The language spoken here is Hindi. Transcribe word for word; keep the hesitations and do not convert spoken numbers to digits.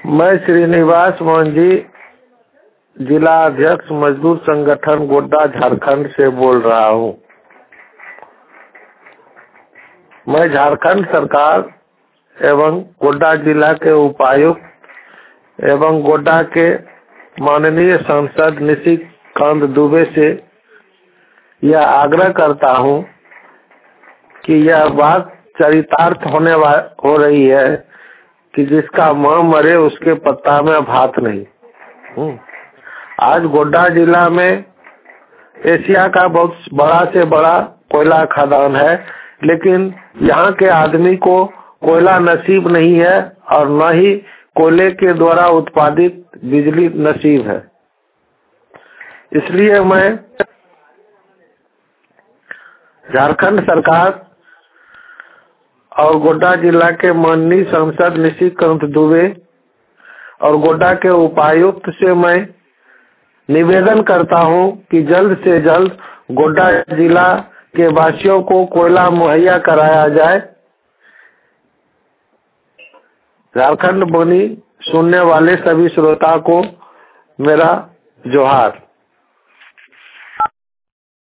मैं श्रीनिवास मोहन जी, जिला अध्यक्ष मजदूर संगठन गोड्डा झारखंड से बोल रहा हूँ। मैं झारखंड सरकार एवं गोड्डा जिला के उपायुक्त एवं गोड्डा के माननीय सांसद निशिकांत दुबे से यह आग्रह करता हूँ कि यह बात चरितार्थ होने हो रही है कि जिसका माँ मरे उसके पत्ता में भात नहीं। आज गोड्डा जिला में एशिया का बहुत बड़ा से बड़ा कोयला खदान है, लेकिन यहाँ के आदमी को कोयला नसीब नहीं है और न ही कोयले के द्वारा उत्पादित बिजली नसीब है। इसलिए मैं झारखंड सरकार और गोड्डा जिला के माननीय सांसद निशिकांत दुबे और गोड्डा के उपायुक्त से मैं निवेदन करता हूं कि जल्द से जल्द गोड्डा जिला के वासियों को कोयला मुहैया कराया जाए। झारखंड बोनी सुनने वाले सभी श्रोता को मेरा जोहार।